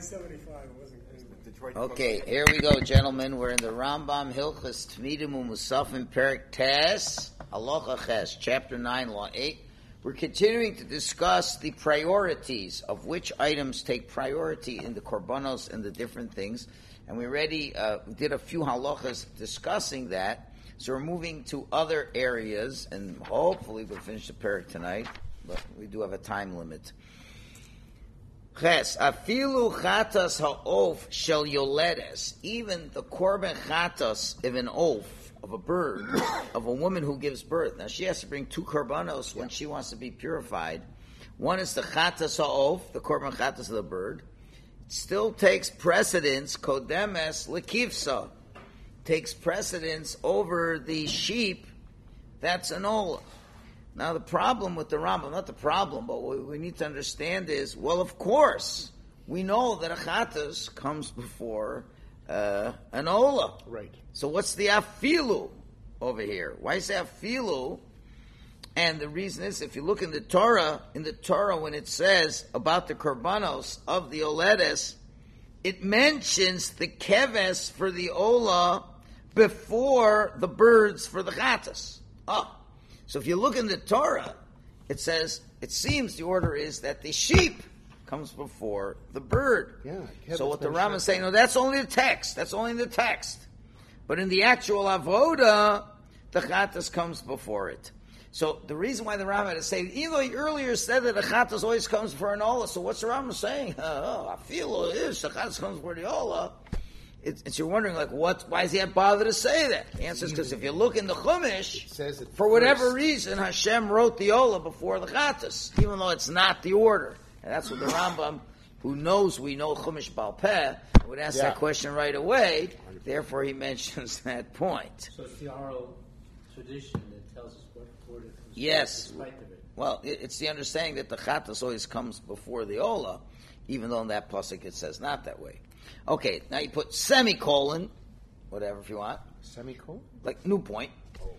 975. It wasn't clean. Okay, here we go, gentlemen. We're in the Rambam Hilchas Tmidim Umusafim Perik Tes Halacha Ches, chapter 9, law 8. We're continuing to discuss the priorities of which items take priority in the korbanos and the different things. And we already did a few halachas discussing that. So we're moving to other areas, and hopefully we'll finish the parak tonight, but we do have a time limit. Ches, afilu chatas ha'of shel yoledes, even the korban chatas of an oaf, of a bird, of a woman who gives birth. Now she has to bring two korbanos when she wants to be purified. One is the chatas ha'of, the korban chatas of the bird. It still takes precedence, kodemes lekivsa, takes precedence over the sheep, that's an olah. Now the problem with the Rambam, not the problem, but what we need to understand is, well, of course, we know that a chatas comes before an olah. Right. So what's the afilu over here? Why is it afilu? And the reason is, if you look in the Torah when it says about the korbanos of the oledes, it mentions the keves for the olah before the birds for the chatas. So if you look in the Torah, it says, it seems the order is that the sheep comes before the bird. Yeah. So what the Rambam is saying, no, that's only the text. That's only in the text. But in the actual avoda, the chatas comes before it. So the reason why the Rambam is saying, even though he earlier said that the chatas always comes before an olah, so what's the Rambam saying? I feel it is, the chatas comes before the olah. It's you're wondering, like, why does he have bother to say that? The answer is because if you look in the Chumash, for whatever reason, Hashem wrote the Olah before the Chatas, even though it's not the order. And that's what the Rambam, who knows we know Chumash Baal Peh, would ask that question right away. Therefore, he mentions that point. So it's the oral tradition that tells us what order comes yes. despite of it. Well, it's the understanding that the Chatas always comes before the Olah, even though in that pasuk it says not that way. Okay, now you put semicolon, whatever if you want. Semicolon? Like, new point.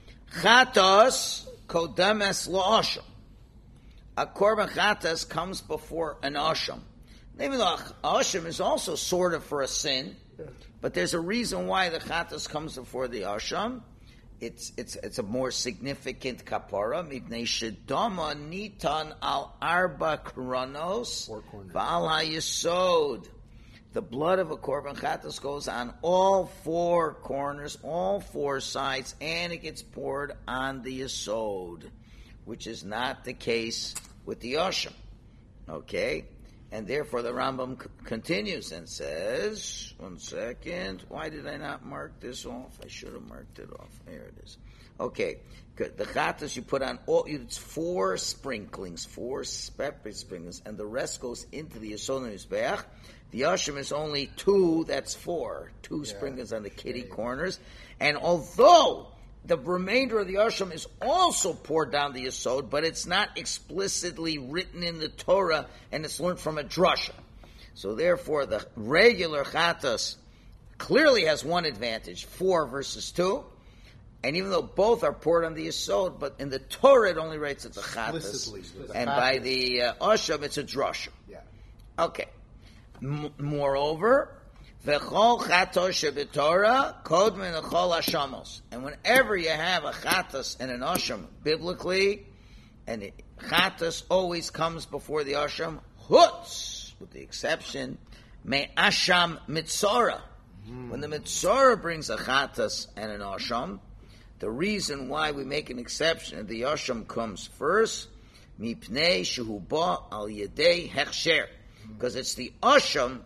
Chatos kodemes la'asham. A korban chatas comes before an asham. Even though asham is also sort of for a sin, but there's a reason why the chatas comes before the asham. It's a more significant kapara. Mipnei shedama nitan al arba kronos v'al hayesod. The blood of a korban chatas goes on all four corners, all four sides, and it gets poured on the yesod, which is not the case with the asham. Okay? And therefore the Rambam continues and says, one second, why did I not mark this off? I should have marked it off. There it is. Okay, good. The chatas you put on it's four sprinklings, four separate sprinklings, and the rest goes into the yesod and mizbeach. The asham is only two, that's four. Two sprinklings on the kitty corners. And although the remainder of the asham is also poured down the yesod, but it's not explicitly written in the Torah, and it's learned from a drasha. So therefore, the regular chatas clearly has one advantage, 4 versus 2. And even though both are poured on the yesod, but in the Torah it only writes at the chatas. And by the asham, it's a drasha. Yeah. Okay. Moreover, v'chol chatos shebetorah kodmen v'chol hashamos. And whenever you have a chatas and an asham, biblically, and the chatas always comes before the asham, hutz, with the exception, me asham mitzora. When the mitzora brings a chatas and an asham, the reason why we make an exception, the asham comes first, mipnei shehu ba al yedei hechsher. Because it's the asham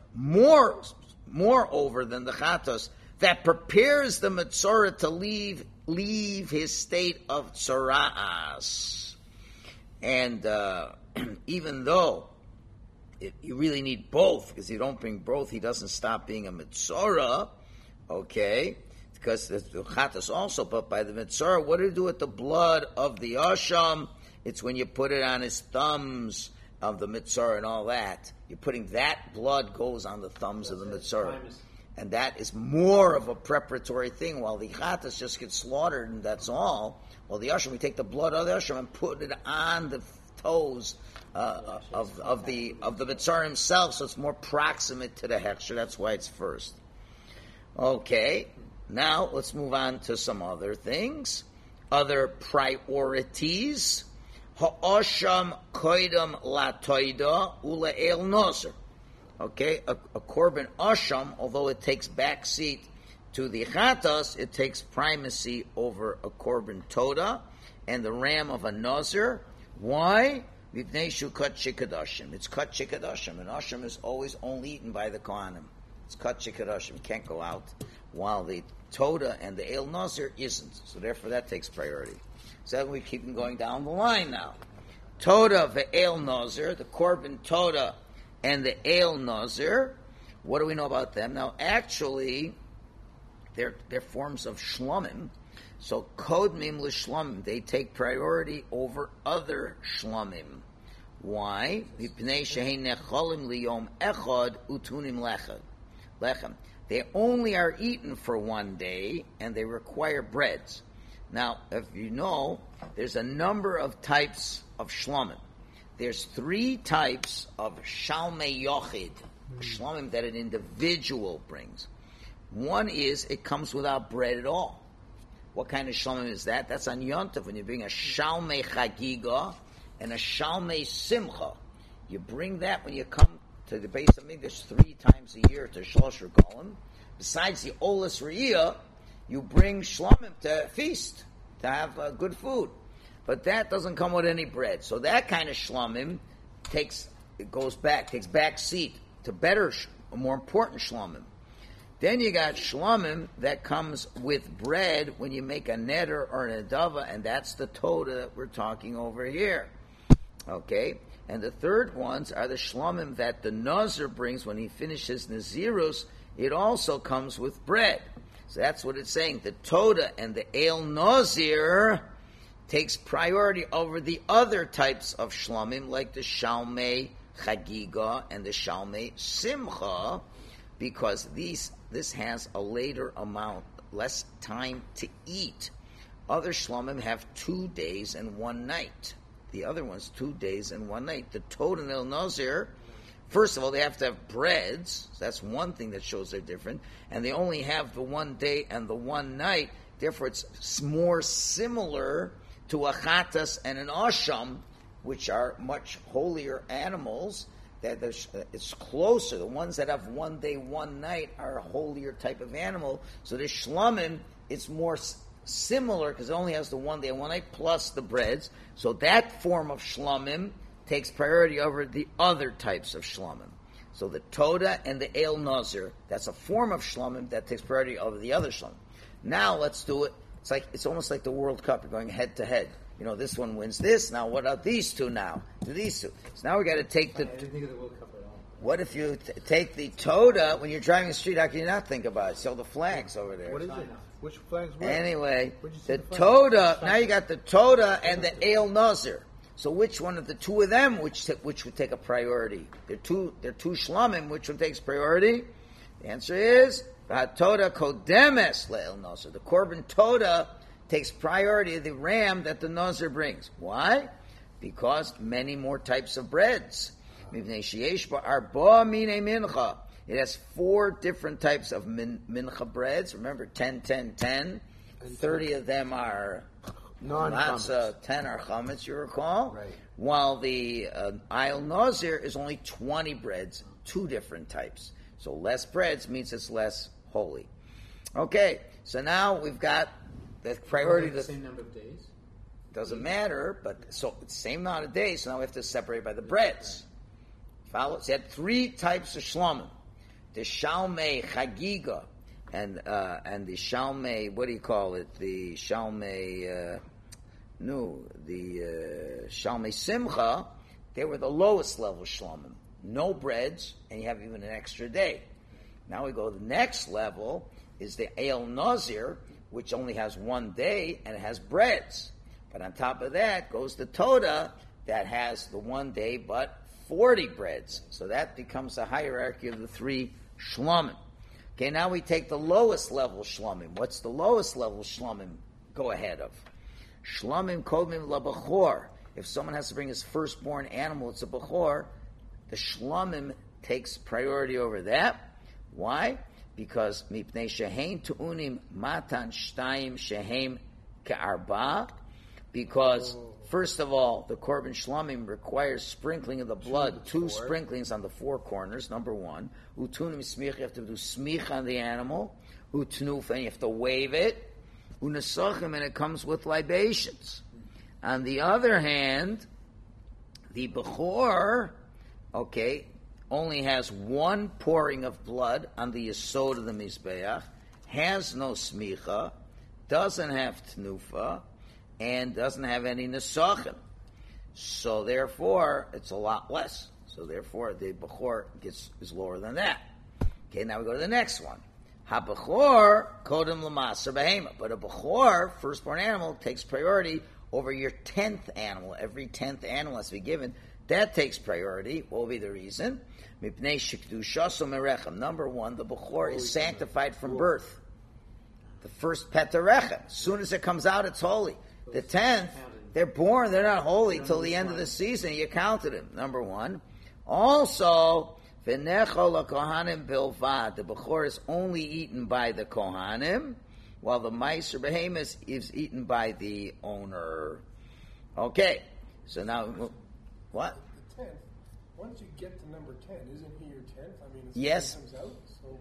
moreover than the chatas that prepares the mitzora to leave his state of tzara'as. And even though you really need both, because you don't bring both, he doesn't stop being a mitzora, okay? Because the chatas also, but by the mitzora, what do you do with the blood of the asham? It's when you put it on his thumbs of the mitzvah and all that, you're putting that blood goes on the thumbs of the mitzvah. And that is more of a preparatory thing, while the chatas just gets slaughtered and that's all. Well, the asham, we take the blood of the asham and put it on the toes the Mitzar himself, so it's more proximate to the Hechsher. That's why it's first. Okay, now let's move on to some other things, other priorities. Ha'osham koidam latoida ula el nozer. Okay, a korban osham, although it takes back seat to the chatas, it takes primacy over a korban toda and the ram of a nozer. Why? It's cut shikadashim. It's cut shikadashim. And asham is always only eaten by the kohanim. It's cut shikadashim. You can't go out while the toda and the el nazir isn't. So therefore that takes priority. So then we keep going down the line now. Toda ve'el nazir, the korban toda and the el nazir. What do we know about them? Now actually, they're forms of shlomim. So kodmim l'shlomim, they take priority over other shlomim. Why? Mipnei shehein nechalim liyom echad utunim lechem. They only are eaten for one day, and they require breads. Now, if you know, there's a number of types of shlomim. There's 3 types of shalmei yochid, shlomim that an individual brings. One is it comes without bread at all. What kind of shalmim is that? That's on Yontav when you bring a shalmei chagiga and a shalmei simcha. You bring that when you come to the Beis Hamikdash 3 times a year to Shlosh Regalim. Besides the Olas Re'iyah, you bring shlomim to feast, to have good food. But that doesn't come with any bread. So that kind of shlomim takes back seat to better, more important shlomim. Then you got shlomim that comes with bread when you make a neder or an adava, and that's the toda that we're talking over here. Okay? And the third ones are the shlomim that the nazir brings when he finishes nazirus. It also comes with bread. So that's what it's saying. The toda and the el nazir takes priority over the other types of shlomim, like the shalmei chagiga and the shalmei simcha, because this has a later amount, less time to eat. Other shlomim have 2 days and 1 night. The other one's 2 days and 1 night. The toda and el nazir, first of all, they have to have breads. So that's one thing that shows they're different. And they only have the 1 day and the 1 night. Therefore, it's more similar to a chatas and an asham, which are much holier animals. That it's closer. The ones that have 1 day, 1 night are a holier type of animal. So the shlomim, it's more similar because it only has the 1 day and 1 night plus the breads. So that form of shlomim takes priority over the other types of shlomim. So the toda and the el nazir, that's a form of shlomim that takes priority over the other shlomim. Now let's do it. It's almost like the World Cup. You're going head to head. You know, this one wins this. Now, what are these two now? These two. So now we got to take the... I didn't think of the World Cup at all. What if you take the toda, when you're driving the street, how can you not think about it? See all the flags over there. What is it? Which flags were? Anyway, the toda, now you got the toda and the el nazir. So which one of the two of them, which would take a priority? They're two shlamim, which one takes priority? The answer is, toda kodemes le'el nazir. The korban toda takes priority of the ram that the nazir brings. Why? Because many more types of breads. It has 4 different types of mincha breads. Remember, 10, 10, 10. 30 of them are matzah, 10 are chametz, you recall? Right. While the Ayil Nazir is only 20 breads, 2 different types. So less breads means it's less holy. Okay, so now we've got the priority. The same number of days? Doesn't matter, but so it's the same amount of days, so now we have to separate by the breads. Follow? So you had 3 types of shlamim. The shalmei chagiga and the shalmei, what do you call it? The shalmei, shalmei simcha, they were the lowest level shlamim. No breads, and you have even an extra day. Now we go to the next level, is the el nazir, which only has 1 day, and it has breads. But on top of that goes the toda, that has the 1 day, but 40 breads. So that becomes the hierarchy of the 3 shlamim. Okay, now we take the lowest level shlamim. What's the lowest level shlamim go ahead of? Shlamim kodmim labachor. if someone has to bring his firstborn animal, it's a bechor, the shlomim takes priority over that. Why? Because mipnei shehein tu'unim matan shtayim sheheim ke'arba. Because first of all, the korban shlomim requires sprinkling of the blood, two sprinklings on the four corners. Number one, utunim smich, you have to do smich on the animal. Utnuf, and you have to wave it. Unasachim, and it comes with libations. On the other hand, the bechor, okay, only has one pouring of blood on the yesod of the mizbeach, has no smicha, doesn't have tnufa, and doesn't have any nesachim. So therefore, it's a lot less. So therefore, the bechor is lower than that. Okay, now we go to the next one. Ha-bechor kodem l'maser behema. But a bechor, firstborn animal, takes priority over your 10th animal. Every 10th animal has to be given. That takes priority. What will be the reason? Mipnei shekdushaso merechem. Number one, the bechor is sanctified from birth. The first pet rechem. As soon as it comes out, it's holy. The 10th, they're born, they're not holy till the end of the season. You counted them. Number one. Also, v'necho l'kohanim bilvad. The bechor is only eaten by the kohanim, while the meiser behemoth is eaten by the owner. Okay, so now, what? The 10th. Once you get to number 10, isn't he your 10th? I mean, yes. Comes out, so...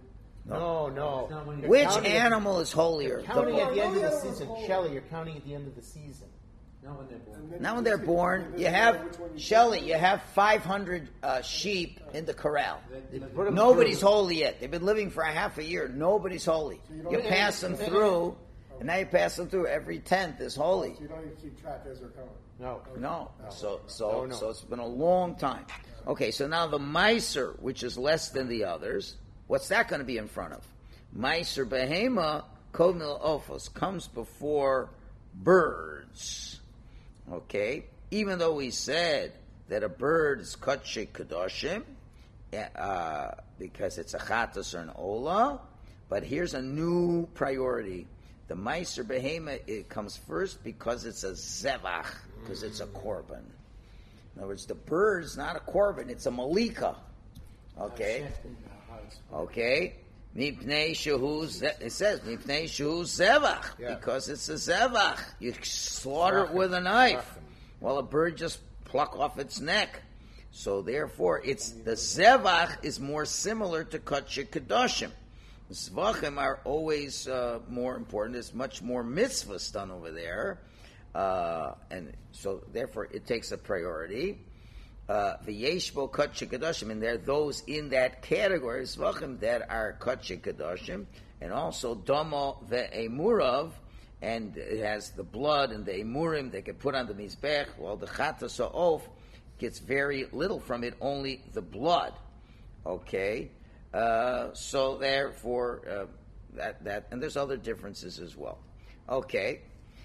No. Which animal is holier? Counting at the end of the season. Shelley, you're counting at the end of the season. Not when they're born. Now when they're born, you have, Shelley, you have 500 sheep in the corral. Nobody's holy yet. They've been living for a half a year. Nobody's holy. You pass them through, and now you pass them through. Every 10th is holy. So you don't even keep track as they're coming? No. So it's been a long time. Okay, so now the meiser, which is less than the others, what's that going to be in front of? Meiser behema kodmil ophos comes before birds. Okay, even though we said that a bird is kotche kadoshim because it's a chatas or an ola, but here's a new priority. The meiser behema, it comes first because it's a zevach, because it's a korban. In other words, the bird is not a korban; it's a malika. Okay. Okay. Mipnei shehu, it says mipnei shehu zevach, because it's a zevach. You slaughter it with a knife, while a bird just pluck off its neck. So therefore, it's the zevach is more similar to kotche kedoshim. Zvachim are always more important. There's much more mitzvahs done over there, and so therefore it takes a priority. V'yeshbo kotche kedoshim, and there are those in that category zvachim that are kotche kedoshim, and also domo ve'emurav, and it has the blood and the emurim they can put on the mizbech. While the chatas ha'of gets very little from it, only the blood. Okay, so therefore that and there's other differences as well. Okay.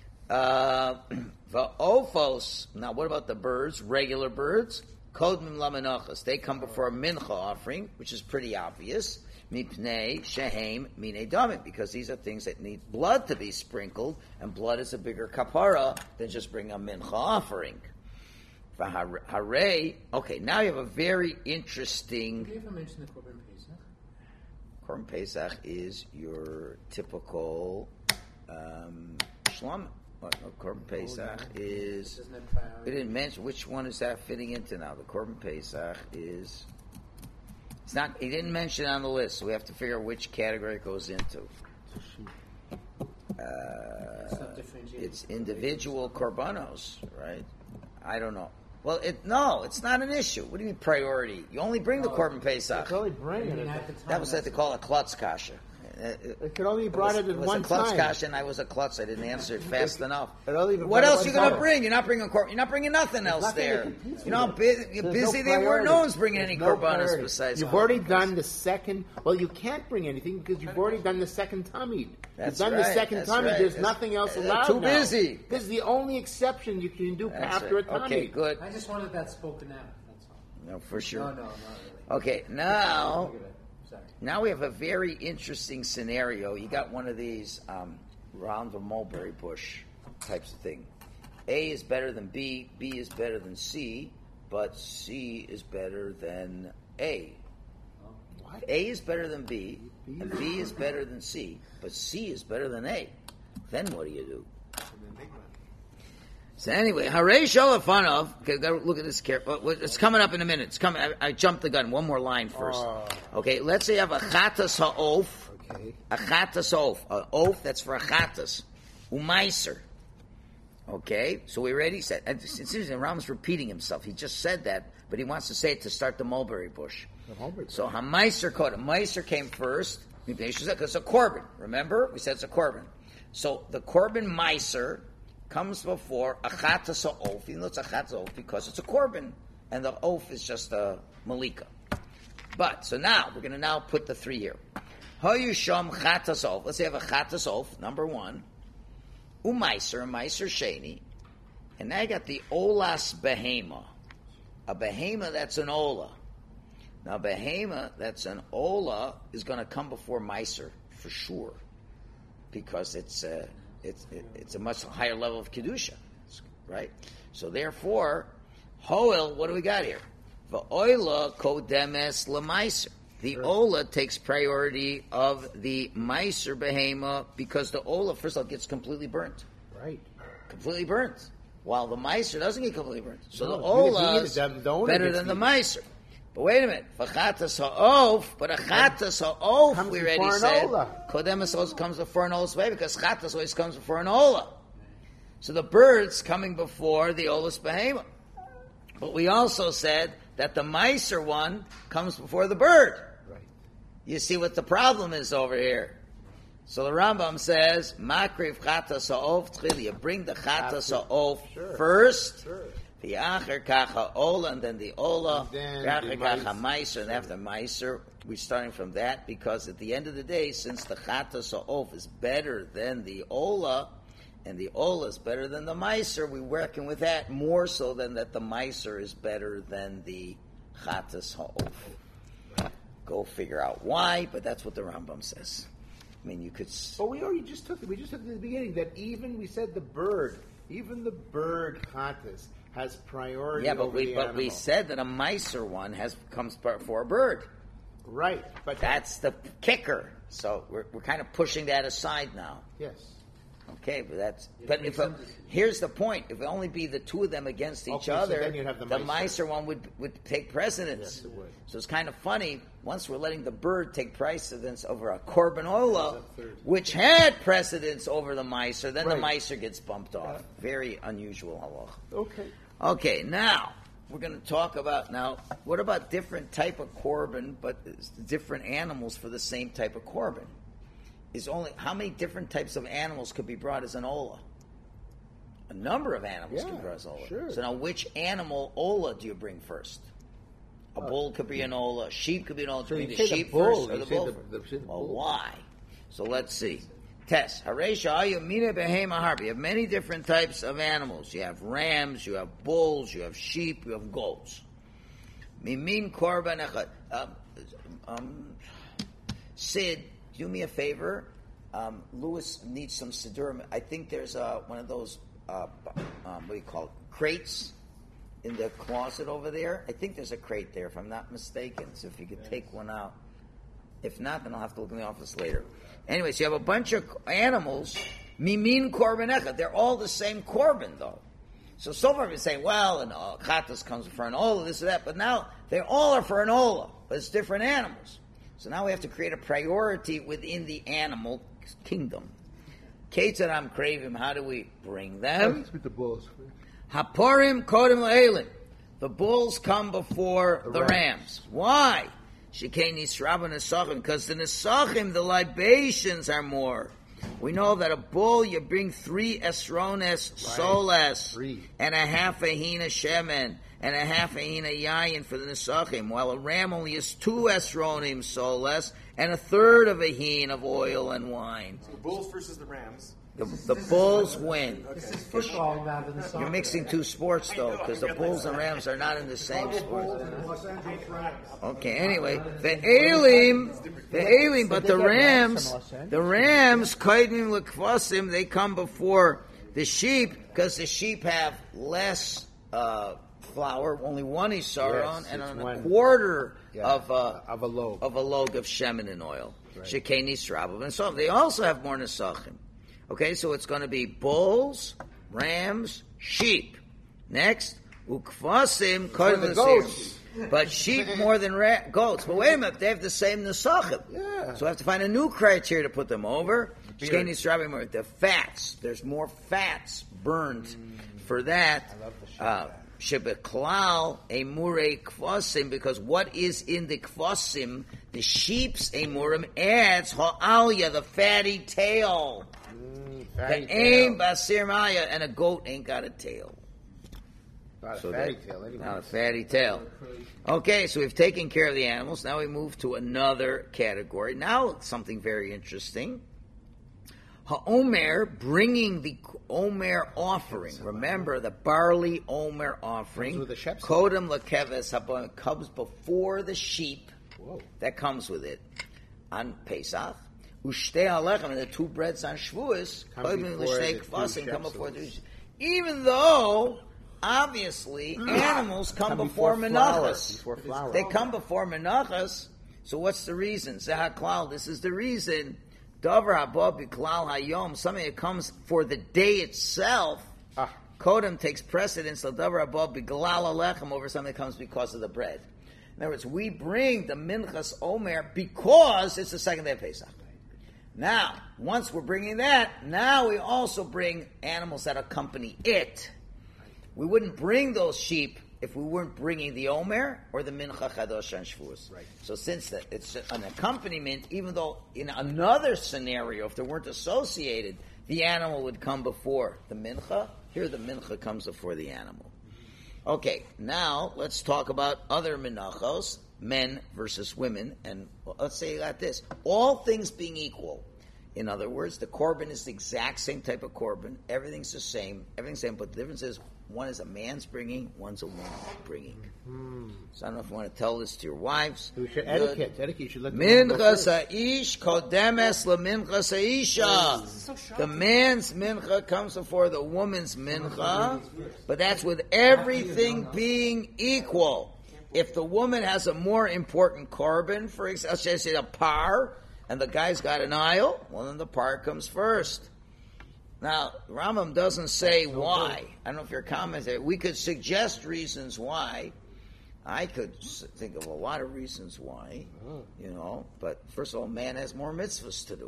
Va'ofos. Now, what about the birds? Regular birds. Kodmim lamenachas. They come before a mincha offering, which is pretty obvious. Mipnei shehem mine damim, because these are things that need blood to be sprinkled, and blood is a bigger kapara than just bring a mincha offering. Hare. Okay, now you have a very interesting. Did you ever mention the Korban Pesach? Korban Pesach is your typical shlom. Korban Pesach is. We didn't mention which one is that fitting into now. The Korban Pesach is. It's not. He didn't mention it on the list, so we have to figure out which category it goes into. It's individual korbanos, right? I don't know. Well, it's not an issue. What do you mean priority? You only bring the Korban Pesach. It's only bring it. That was what they call a klutz kasha. It could only be brought it at one time. It was a klutz kasha, and I was a klutz. I didn't answer it fast enough. What else are you going to bring? You're not bringing korban. You're not bringing nothing else there. You know how busy they were. No one's bringing any korbanos besides. You've already done the second. Well, you can't bring anything because you've already done the second tamid. You've done the second tamid. There's nothing else allowed. Too busy. This is the only exception you can do after a tamid. Okay, good. I just wanted that spoken out. That's all. No, for sure. No, not really. Okay, now we have a very interesting scenario. You got one of these round the mulberry bush types of thing. A is better than B, B is better than C, but C is better than A. What? A is better than B, and B is better than C, but C is better than A. Then what do you do? So anyway, Harei Shalafanov. Okay, gotta look at this careful. It's coming up in a minute. It's coming. I jumped the gun. One more line first. Okay, let's say you have a chatas ha'of. Okay. A chatas oaf. A oaf that's for a chatas. Umaiser. Okay, so we already said. It's interesting. Ram's repeating himself. He just said that, but he wants to say it to start the mulberry bush. So Hamaiser code. A Meiser came first because it's a korban. Remember, we said it's a korban. So the korban Meiser comes before a chatas oaf. Even though it's a chatas oaf because it's a korban, and the oaf is just a malika. But so now we're going to put the three here. Hoyusham chatas oaf. Let's say I have a chatas oaf, number one. Umaiser, a meiser sheni, and now I got the olas behema, a behema that's an ola. Now behema that's an ola is going to come before meiser for sure, because it's a much higher level of kedusha, right? So therefore, hoel, what do we got here? Va'oila kodemes lemeiser. The Ola takes priority of the Meiser Behema because the Ola, first of all, gets completely burnt. Right. Completely burnt. While the Meiser doesn't get completely burnt. So No, the Ola is the Ola better gets than the heated. Meiser. But wait a minute. Chatas ha'of, but a chatas ha'of, Comes we before already an said. Ola. Kodemus always comes before an Ola's way because chatas always comes before an Ola. So the bird's coming before the Ola's Behema. But we also said that the Meiser one comes before the bird. Right. You see what the problem is over here. So the Rambam says, Makriv chatas ha'of tchil. You bring the chatas ha'of first. Sure. The acher kacha ola, and then the ola. And The then acher the kacha meiser, and after meiser, we're starting from that because at the end of the day, since the chatas ha'of is better than the ola, and the ola is better than the meiser, we're working with that more so than that the meiser is better than the chatas ha'of. Go figure out why, but that's what the Rambam says. I mean, you could. But we just took it at the beginning that we said even the bird chatas has priority. Yeah, but over the animal. we said that a meiser one comes before a bird. Right, but That's the kicker. So we're kind of pushing that aside now. yes. Okay, but here's the point: if it only be the two of them against each Okay, so other, then you'd have the the meiser. meiser one would take precedence. Yes, it would. So it's kind of funny. Once we're letting the bird take precedence over a korban ola, which had precedence over the meiser, then the Right. meiser gets bumped off. Very unusual halacha. Okay. Okay, now we're going to talk about what about different type of korban, but different animals for the same type of korban? Is only how many different types of animals could be brought as an ola? A number of animals can be brought as ola. sure. So now, which animal ola do you bring first? A bull could be an ola. A sheep could be an ola. Do you bring you the say the sheep bull, first or you the say bull? the- first? the Well, bull. why? So let's see. Test. Haresha ayu mina behema harbi. You have many different types of animals. You have rams, you have bulls, you have sheep, you have goats. Mimin korban echad. Sid, do me a favor. Lewis needs some siddur. I think there's one of those what do you call it? Crates in the closet over there. I think there's a crate there, if I'm not mistaken. So if you could take one out. If not, then I'll have to look in the office later. Anyway, so you have a bunch of animals. Mimin korban echad. They're all the same korban, though. So far we're saying, well, an chatas comes for an ola, this or that, but now they all are for an ola, but it's different animals. So now we have to create a priority within the animal kingdom. Ketzaram kravim, how do we bring them? With the bulls. Haporim kodim la'elim. The bulls come before the rams. Why? Shekei nisraba nesachim, because the nesachim, the libations are more. We know that a bull, you bring 3 esrones soles, 3. and a half a hina shemen, and a half a hina yayin for the nesachim, while a ram only is 2 esronim soles, and a third of a hin of oil and wine. The Bulls versus the Rams. The bulls win. This is football rather than soccer. You're mixing two sports, though, because the Bulls and Rams are not in the same sport. Okay, anyway, the Elim, but the Rams, Kaidim Lekvasim, they come before The sheep, because the sheep have less flour, only one isaron, Yes, and it's on a one. quarter Yeah, of a log. of a log of shemen and oil. Right. Shekei nisrabav. And so they also have more nesachim. Okay, so it's going to be bulls, rams, sheep. Next, ukvasim kodem the l'seir. goats. But sheep more than goats. But wait a minute, they have the same nesachim. Yeah. So I have to find a new criteria to put them over. Shekei nisrabav, the fats. There's more fats burned for that. I love the sheep. Shebeklal emure kvasim, because what is in the kvasim, the sheep's emurim adds ha'alya, the fatty tail. Fatty The aim tail. basir maya, and a goat ain't got a tail. Not a So fatty that- tail, anyway. Not a fatty tail. Okay, so we've taken care of the animals. Now we move to another category. Now something very interesting. Ha'omer, bringing the Omer offering. Remember the barley Omer offering. Comes with the sheph's Kodem lekeves haba, comes before the sheep. Whoa. That comes with it on Pesach. Ushtei alechem, and the two breads on Shavuos, Come kodem before l'shtei the two kvasim, come before the. shepherds. Even though, obviously, animals come before flour, menachas. before flour. They come before menachas. So what's the reason? Zahaklal, this is the reason. Davar haba biklal hayom, something that comes for the day itself. Ah. Kodem takes precedence. Davar haba biklal alechem over something that comes because of the bread. In other words, we bring the minchas omer because it's the second day of Pesach. Now, once we're bringing that, now we also bring animals that accompany it. We wouldn't bring those sheep if we weren't bringing the Omer or the Mincha Chadosh and Shavuos. Right. So since that it's an accompaniment, even though in another scenario, if they weren't associated, the animal would come before the Mincha. Here the Mincha comes before the animal. Okay, now let's talk about other Minachos, men versus women, and let's say you got this. All things being equal, in other words, the korban is the exact same type of korban, everything's the same, but the difference is one is a man's bringing, one's a woman's bringing. So I don't know if you want to tell this to your wives. We should etiquette. You should let them go Minchas first. ha'ish kodemes leminchas ha'isha. The man's mincha comes before the woman's mincha, but that's with everything being equal. If the woman has a more important korban, for example, let's say a par, and the guy's got an aisle, well then the par comes first. Now, Rambam doesn't say why. I don't know if your comment there. We could suggest reasons why. I could think of a lot of reasons why, but first of all, man has more mitzvahs to do.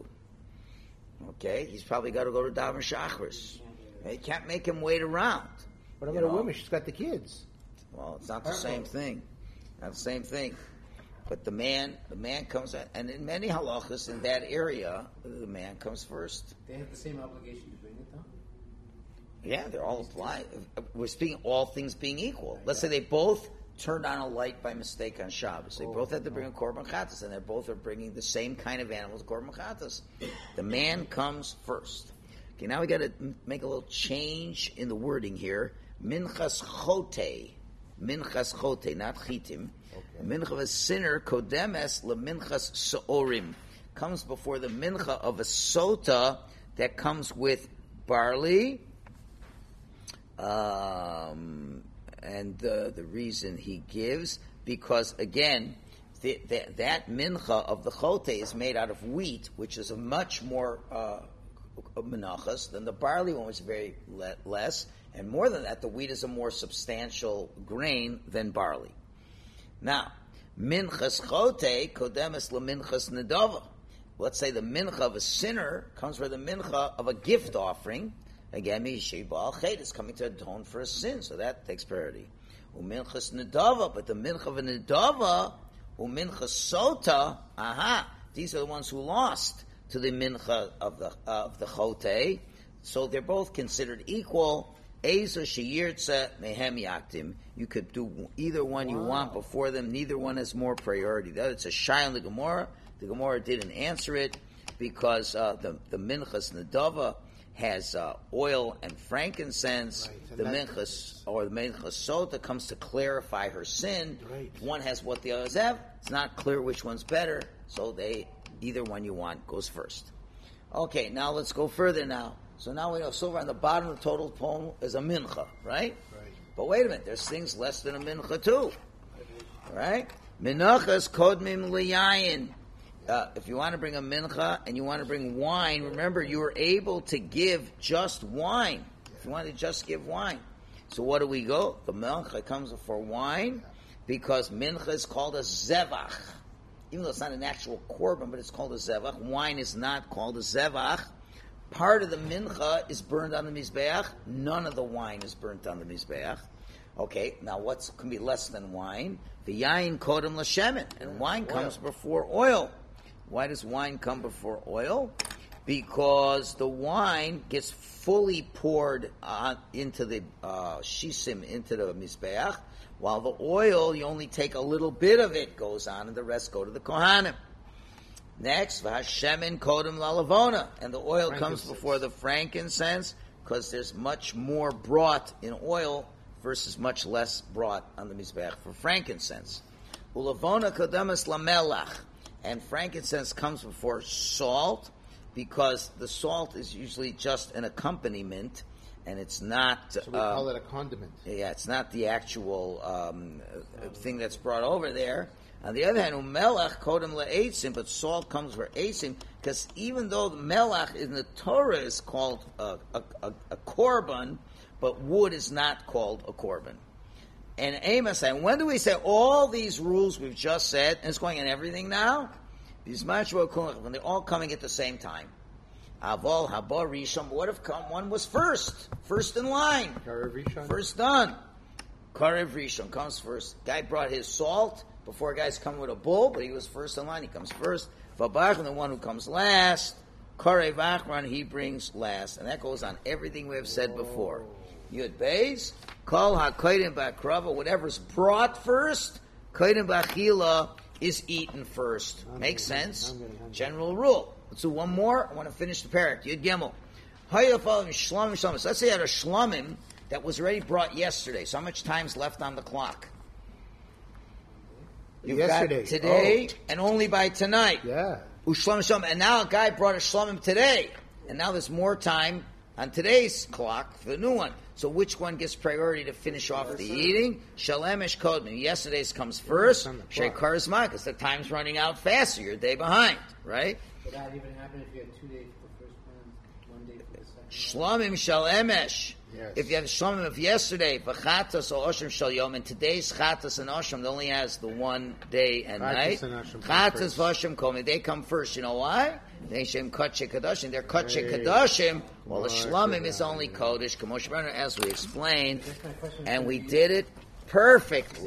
Okay? He's probably got to go to Daven Shachris. You can't make him wait around. What about a woman? She's got the kids. Well, it's not the same thing. Not the same thing. But the man comes, and in many halachas in that area, the man comes first. They have the same obligation to bring it, though? Yeah, they're all applied. We're speaking all things being equal. Let's say they both turned on a light by mistake on Shabbos. They both had to bring a korban chatas, and they both are bringing the same kind of animals, korban chatas. The man comes first. Okay, now we got to make a little change in the wording here. Minchas chote, not chitim. Mincha of a sinner, kodemes leminchas seorim, comes before the mincha of a sota that comes with barley. And the reason he gives, because again, that mincha of the chote is made out of wheat, which is a much more menachas than the barley one, which is very less. And more than that, the wheat is a more substantial grain than barley. Now, minchas chote kodemes leminchas nedava. Let's say the mincha of a sinner comes for the mincha of a gift offering. Again, Mishibal Chet is coming to atone for a sin, so that takes priority. Uminchas nedava, but the mincha of a nedava, uminchas sota, these are the ones who lost to the mincha of the chote. So they're both considered equal. Ezo sheyirtza mehem yaktim. You could do either one you want before them. Neither one has more priority. It's a shy on the Gemara. The Gemara didn't answer it because the minchas nedava has oil and frankincense. Right. The minchas sota comes to clarify her sin. Right. One has what the others have. It's not clear which one's better. So either one you want goes first. Okay, now let's go further now. So now we know silver on the bottom of the total pole is a mincha, right? But wait a minute, there's things less than a mincha too, right? Minachas kodmim liyayin. If you want to bring a mincha and you want to bring wine, remember you were able to give just wine. If you want to just give wine. So what do we go? The mincha comes before wine because mincha is called a zevach. Even though it's not an actual korban, but it's called a zevach. Wine is not called a zevach. Part of the mincha is burned on the mizbeach. None of the wine is burnt on the mizbeach. Okay, now what can be less than wine? The yain kodem l'shemen. And wine comes before oil. Why does wine come before oil? Because the wine gets fully poured into the shisim, into the mizbeach, while the oil, you only take a little bit of it, goes on, and the rest go to the kohanim. Next, v'hashemen kodem lalavona, and the oil comes before the frankincense, because there's much more brought in oil versus much less brought on the mizbeach for frankincense. Ulavona kodemas lamelach. And frankincense comes before salt because the salt is usually just an accompaniment and it's not... So we call it a condiment. Yeah, it's not the actual thing that's brought over there. On the other hand, umelach kodem le'etzim, but salt comes for etzim because even though the melach in the Torah is called a korban, but wood is not called a korban. And Amos, and when do we say all these rules we've just said, and it's going in everything now? When they're all coming at the same time. Avol, Habor, Rishon, what if one was first in line? First done. Karev Rishon comes first. Guy brought his salt before guys come with a bull, but he was first in line, he comes first. Vabach, the one who comes last. Karev Achron, he brings last. And that goes on everything we have said before. Yud Beis, Kol HaKodim Ba'akrava, whatever's brought first, Kodim Ba'achila is eaten first. Makes sense? General rule. Let's do one more. I want to finish the parak. Yud Gimel. So let's say you had a shlomim that was already brought yesterday. So how much time's left on the clock? You've Yesterday. got today and only by tonight. Yeah. And now a guy brought a shlomim today. And now there's more time on today's clock for the new one. So which one gets priority to finish off the eating? Shalemesh Kodmi. Yesterday's comes first. Shekar's Ma, because the time's running out faster. You're a day behind, right? Would that even happen if you had 2 days for the first one, 1 day for the second? Shlomim Shalemesh. Yes. If you have Shlomim of yesterday, V'chatas or Oshim Shal Yom, and today's Chatas and Oshim only has the 1 day and night. Chatas V'Oshim Komi, they come first. You know why? They Shem Kotche Kadoshim. They're Kotche Kadoshim. Well, the Shlomim is only Kodesh, Kamosh Brenner, as we explained, and we did it perfectly.